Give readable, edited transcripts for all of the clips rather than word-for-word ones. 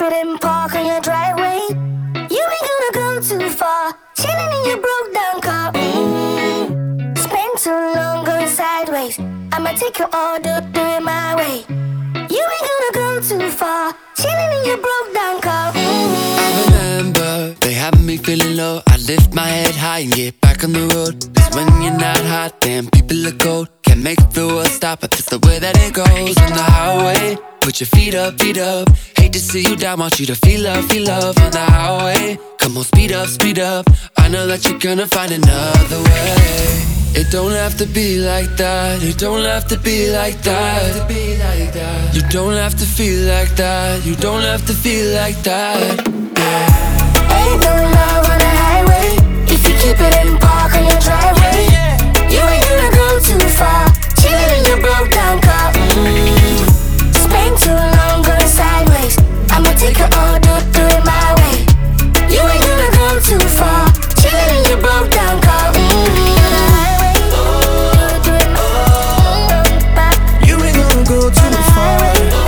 it and park on your driveway. You ain't gonna go too far, chilling in your broke down car. Spend too long going sideways. I'ma take your order, do it my way. You ain't gonna go too far, chilling in your broke down car. I remember they had me feeling low. I lift my head high and get back on the road. Cause when you're not hot, damn, people are cold. Can't make the world stop, but that's the way that it goes. On the highway, put your feet up, feet up. Hate to see you down, want you to feel love on the highway. Come on, speed up, speed up. I know that you're gonna find another way. It don't have to be like that. It don't have to be like that. You don't have to feel like that. You don't have to feel like that. Ain't no love on the highway. If you keep it in park on your driveway, you ain't gonna go too far, chilling in your broke down car. Spend too long going sideways. I'ma take your order, do it my way. You ain't gonna go too far, chilling in your broke down car. You ain't gonna go too far.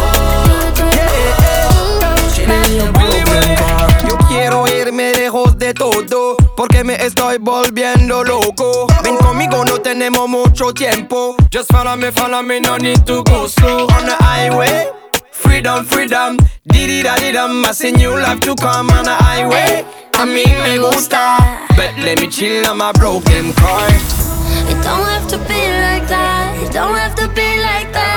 Yo quiero irme lejos de todo, porque me estoy volviendo loco. Ven conmigo, no tenemos mucho tiempo. Just follow me, no need to go slow. On the highway, freedom, freedom. Diddy-da-dee-dum, I seen you love to come on the highway. A mí me gusta, but let me chill on my broken car. It don't have to be like that. It don't have to be like that.